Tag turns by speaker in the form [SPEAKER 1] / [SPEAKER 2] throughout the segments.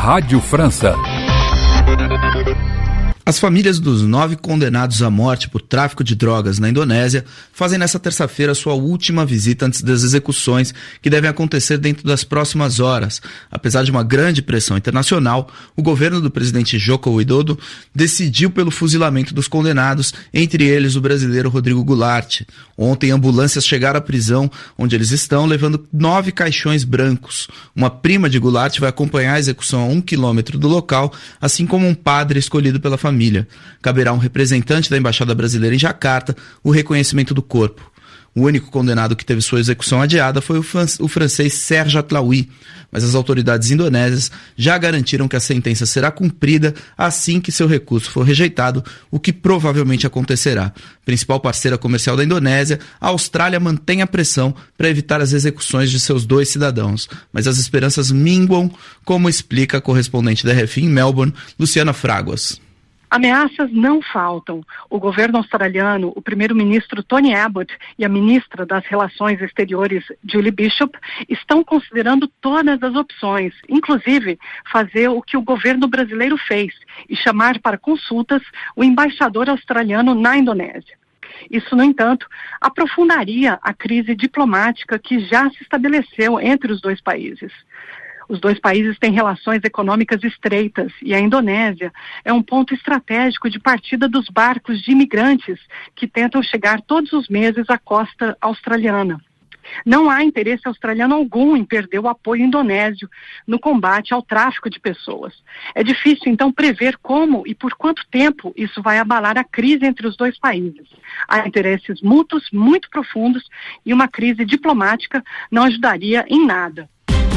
[SPEAKER 1] Rádio França.
[SPEAKER 2] As famílias dos 9 condenados à morte por tráfico de drogas na Indonésia fazem nesta terça-feira sua última visita antes das execuções, que devem acontecer dentro das próximas horas. Apesar de uma grande pressão internacional, o governo do presidente Joko Widodo decidiu pelo fuzilamento dos condenados, entre eles o brasileiro Rodrigo Goulart. Ontem, ambulâncias chegaram à prisão onde eles estão, levando 9 caixões brancos. Uma prima de Goulart vai acompanhar a execução a 1 quilômetro do local, assim como um padre escolhido pela família. Caberá a um representante da Embaixada Brasileira em Jacarta o reconhecimento do corpo. O único condenado que teve sua execução adiada foi o francês Serge Atlaoui, mas as autoridades indonésias já garantiram que a sentença será cumprida assim que seu recurso for rejeitado, o que provavelmente acontecerá. Principal parceira comercial da Indonésia, a Austrália mantém a pressão para evitar as execuções de seus 2 cidadãos, mas as esperanças minguam, como explica a correspondente da RFI em Melbourne, Luciana Fraguas.
[SPEAKER 3] Ameaças não faltam. O governo australiano, o primeiro-ministro Tony Abbott e a ministra das Relações Exteriores, Julie Bishop, estão considerando todas as opções, inclusive fazer o que o governo brasileiro fez e chamar para consultas o embaixador australiano na Indonésia. Isso, no entanto, aprofundaria a crise diplomática que já se estabeleceu entre os 2 países. Os 2 países têm relações econômicas estreitas e a Indonésia é um ponto estratégico de partida dos barcos de imigrantes que tentam chegar todos os meses à costa australiana. Não há interesse australiano algum em perder o apoio indonésio no combate ao tráfico de pessoas. É difícil, então, prever como e por quanto tempo isso vai abalar a crise entre os 2 países. Há interesses mútuos muito profundos e uma crise diplomática não ajudaria em nada.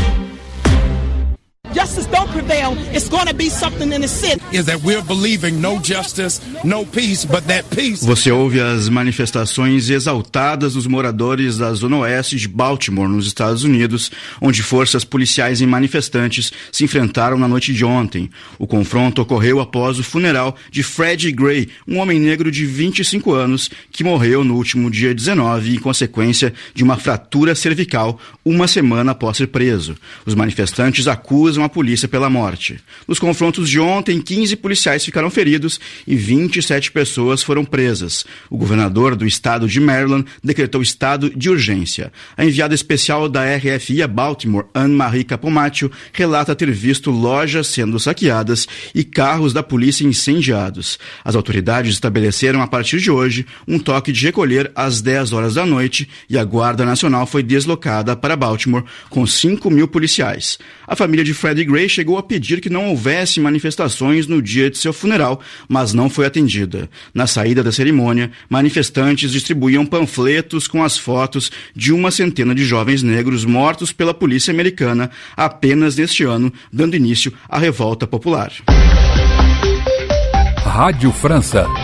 [SPEAKER 4] Justice don't prevail, it's going to be something in the city.
[SPEAKER 5] Is that we're believing no justice, no peace, but that peace.
[SPEAKER 6] Você ouve as manifestações exaltadas dos moradores da Zona Oeste de Baltimore, nos Estados Unidos, onde forças policiais e manifestantes se enfrentaram na noite de ontem. O confronto ocorreu após o funeral de Freddie Gray, um homem negro de 25 anos que morreu no último dia 19 em consequência de uma fratura cervical 1 semana após ser preso. Os manifestantes acusam a polícia pela morte. Nos confrontos de ontem, 15 policiais ficaram feridos e 27 pessoas foram presas. O governador do estado de Maryland decretou estado de urgência. A enviada especial da RFI a Baltimore, Anne-Marie Capomaccio, relata ter visto lojas sendo saqueadas e carros da polícia incendiados. As autoridades estabeleceram a partir de hoje um toque de recolher às 10 horas da noite e a Guarda Nacional foi deslocada para Baltimore com 5.000 policiais. A família de Freddie Gray chegou a pedir que não houvesse manifestações no dia de seu funeral, mas não foi atendida. Na saída da cerimônia, manifestantes distribuíam panfletos com as fotos de 100 de jovens negros mortos pela polícia americana apenas neste ano, dando início à revolta popular.
[SPEAKER 1] Rádio França.